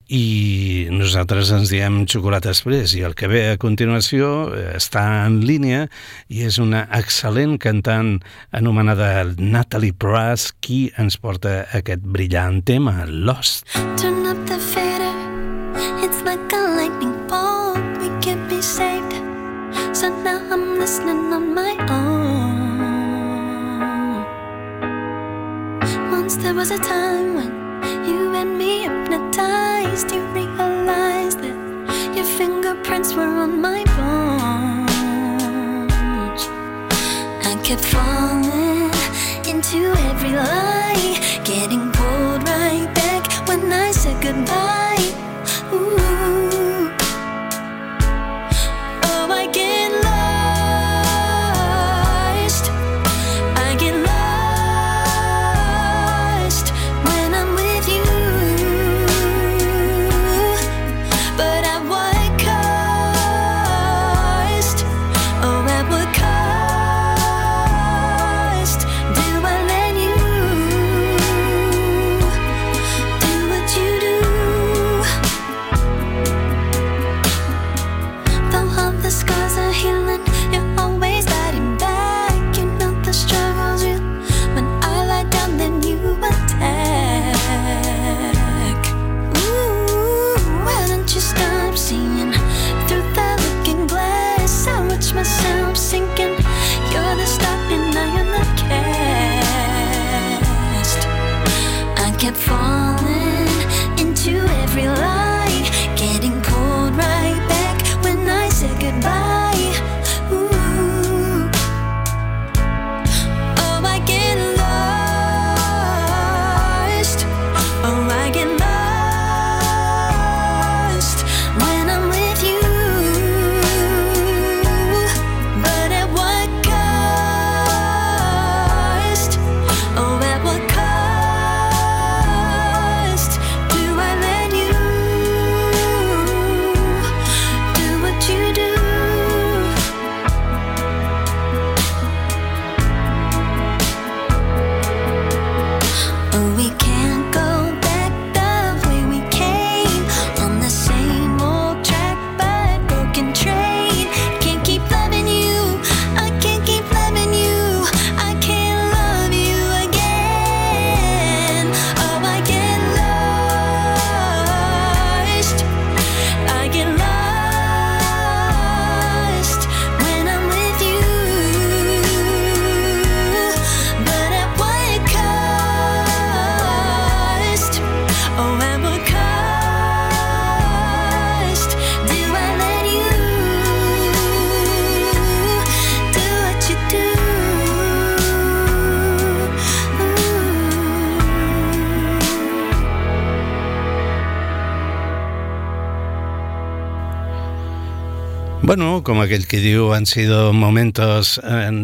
i nosaltres ens diem Xocolata Express, i el que ve a continuació està en línia i és una excel·lent cantant anomenada Natalie Prass qui ens porta aquest brillant tema, Lost. Turn up the fader, it's like a lightning bolt, we can't be saved, so now I'm listening on my own. Once there was a time when you and me hypnotized, you realized that your fingerprints were on my bones. I kept falling into every lie, getting pulled right back when I said goodbye. Ooh. Oh, I get lost, I get lost when I'm with you. But at what cost? Oh, at what cost do I let you do what you do? Though all the scars are healing, you're always fighting back. You know the struggle's real. When I lie down, then you attack. Ooh, why don't you stop seeing through the looking glass? I watch myself sinking. You're the stop and I am the cast. I kept falling into every lie, getting pulled right back when I said goodbye. Ooh. Oh, I get lost. Oh, I get lost when I'm with you. But at what cost? Oh, at what cost do I let you do what you do? Oh, we can't go back the way we came, on the same old track but broken train. Can't keep loving you, I can't keep loving you, I can't love you again. Oh, I get lost, I get lost when I'm with you. But at what cost? Oh, at what cost do I let you do what you do? Bueno, como aquel que digo, han sido momentos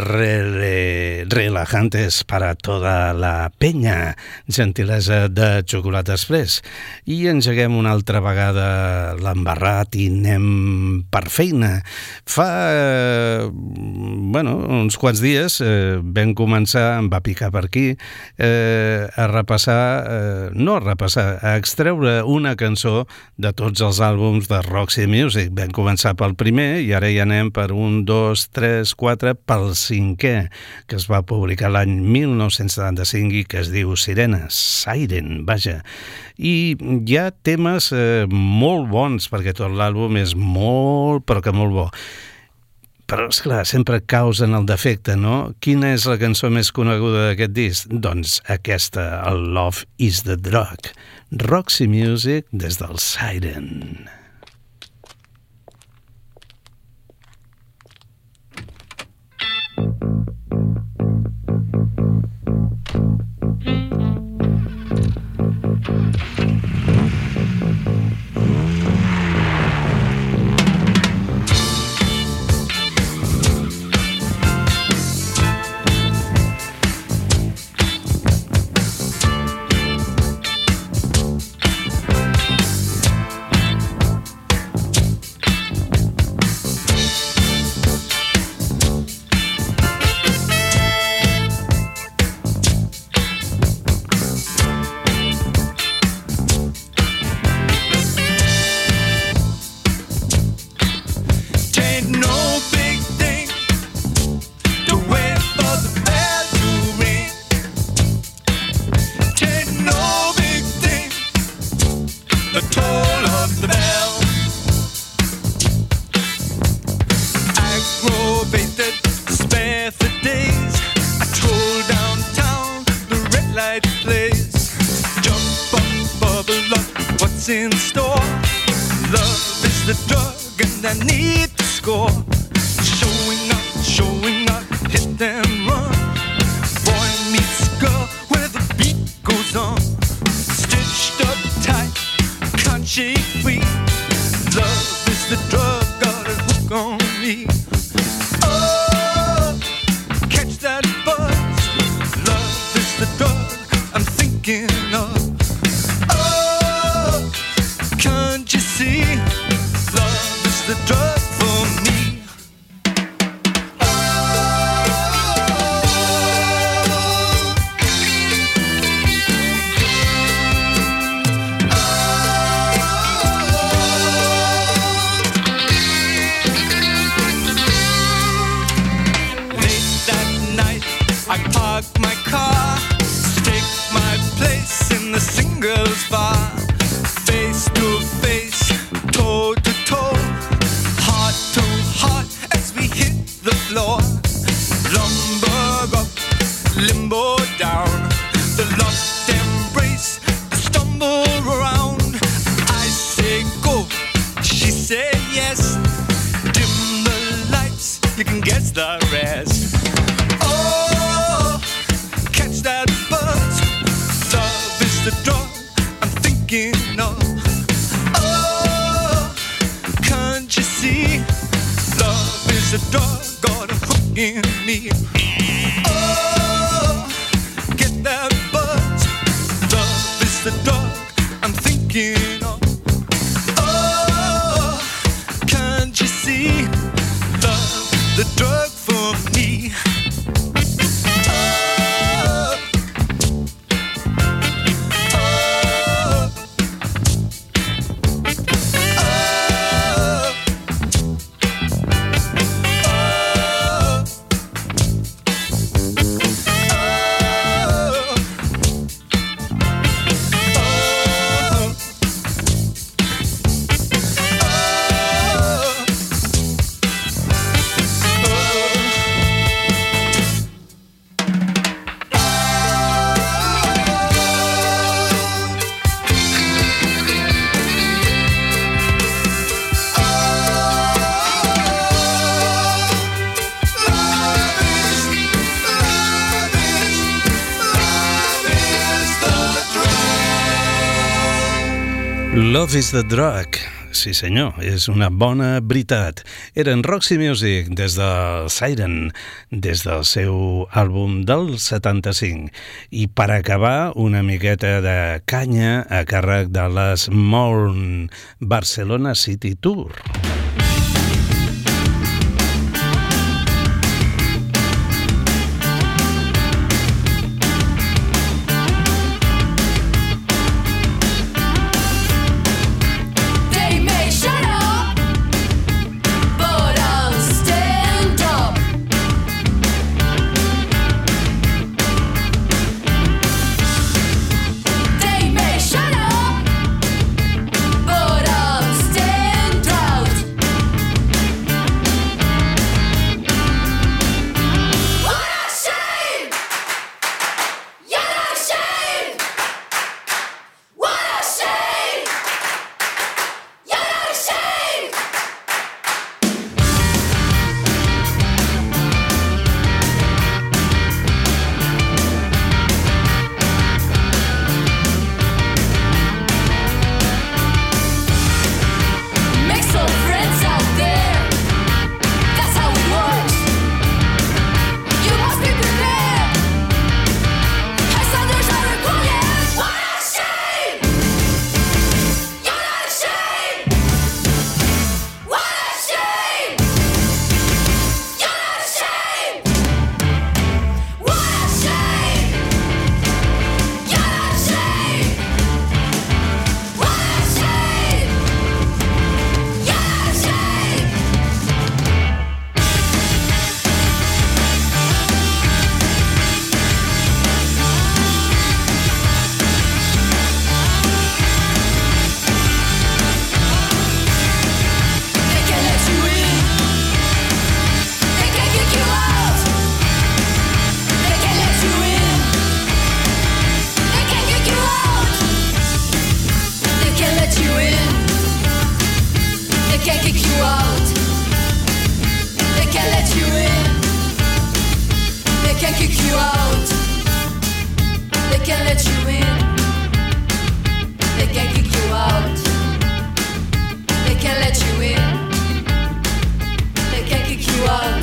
relajantes para toda la penya, gentilesa de Xocolata Express. I engeguem una altra vegada l'embarrat i anem per feina. Fa, uns quants dies vam començar, em va picar per aquí, a repassar, a extreure una cançó de tots els àlbums de Roxy Music. Vam començar pel primer i ara ja anem per 1, 2, 3, 4, pel 5è, que es va publicar l'any 1975 i que es diu Sirenes, Siren, vaja. I hi ha temes molt bons, perquè tot l'àlbum és molt, però que molt bo. Però, esclar, sempre causen el defecte, no? Quina és la cançó més coneguda d'aquest disc? Doncs aquesta, el Love is the Drug. Roxy Music des del Siren. the toll of the bell. Aggravated, spare for days. I troll downtown, the red light plays. Jump up, bubble up, what's in store? Love is the drug and I need to score. Showing up, hit and run. Boy meets girl where the beat goes on. Stitched up tight, can't shake free. Love is the drug, got a hook on me. Oh, catch that buzz. Love is the drug I'm thinking of. Oh, can't you see? Love is the drug for me. I park my car, stake my place in the singles bar. Face to face, toe to toe, heart to heart as we hit the floor. Lumber up, limbo down, the lost embrace, the stumble around. I say go, she say yes. Dim the lights, you can guess the rest. That buzz, love is the drug I'm thinking of. Oh, can't you see? Love is the drug, got a hook in me. Oh, get that buzz, love is the drug I'm thinking of. Oh, can't you see? Love, the drug for me. Love is the drug. Sí senyor, és una bona veritat. Eren Roxy Music des de Siren, des del seu àlbum del 75. I per acabar, una miqueta de canya a càrrec de les Morn Barcelona City Tour. But I'll stand out. can't kick you out. They can't let you in. They can't kick you out. They can't let you in. They can't kick you out. They can't let you in. They can't kick you out.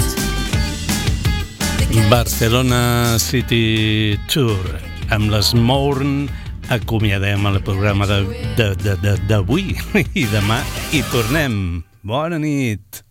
Barcelona City Tour. Amb l'Smorn acomiadem el programa d'avui i demà hi tornem. Bona nit.